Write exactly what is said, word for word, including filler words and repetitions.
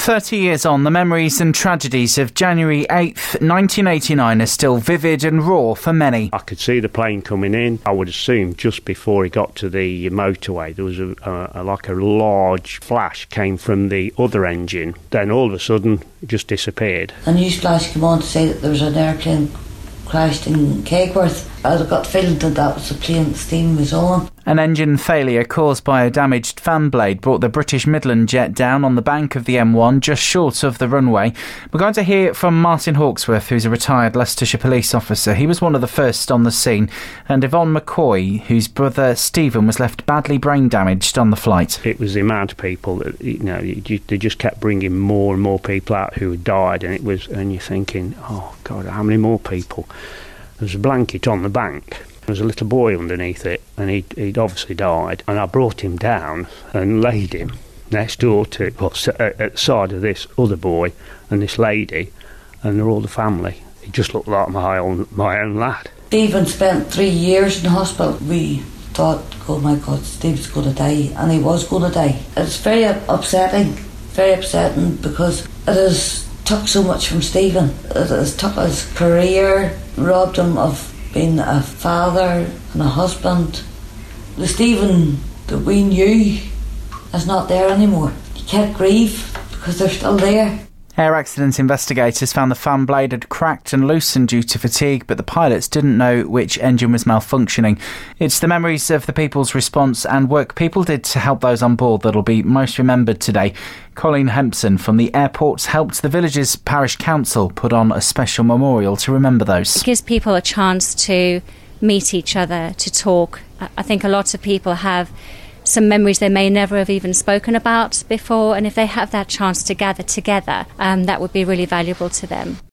thirty years on, the memories and tragedies of January eighth, nineteen eighty-nine are still vivid and raw for many. I could see the plane coming in. I would assume just before he got to the motorway, there was a, a, a like a large flash came from the other engine. Then all of a sudden, it just disappeared. A news flash came on to say that there was an airplane crashed in Kegworth. I got the feeling that that was the plane the steam was on. An engine failure caused by a damaged fan blade brought the British Midland jet down on the bank of the M one, just short of the runway. We're going to hear from Martin Hawksworth, who's a retired Leicestershire police officer. He was one of the first on the scene, and Yvonne McCoy, whose brother Stephen was left badly brain damaged on the flight. It was the amount of people that, you know, they just kept bringing more and more people out who had died, and it was, and you're thinking, oh God, how many more people? There was a blanket on the bank. There was a little boy underneath it, and he'd, he'd obviously died. And I brought him down and laid him next door to, well, at the side of this other boy and this lady, and they're all the family. He just looked like my own, my own lad. Stephen spent three years in hospital. We thought, oh my God, Steve's going to die, and he was going to die. It's very upsetting, very upsetting, because it has took so much from Stephen. It has took his career, robbed him of being a father and a husband. The Stephen that we knew is not there anymore. You can't grieve because they're still there. Air accident investigators found the fan blade had cracked and loosened due to fatigue, but the pilots didn't know which engine was malfunctioning. It's the memories of the people's response and work people did to help those on board that'll be most remembered today. Colleen Hempson from the airport helped the village's parish council put on a special memorial to remember those. It gives people a chance to meet each other, to talk. I think a lot of people have some memories they may never have even spoken about before, and if they have that chance to gather together, um, that would be really valuable to them.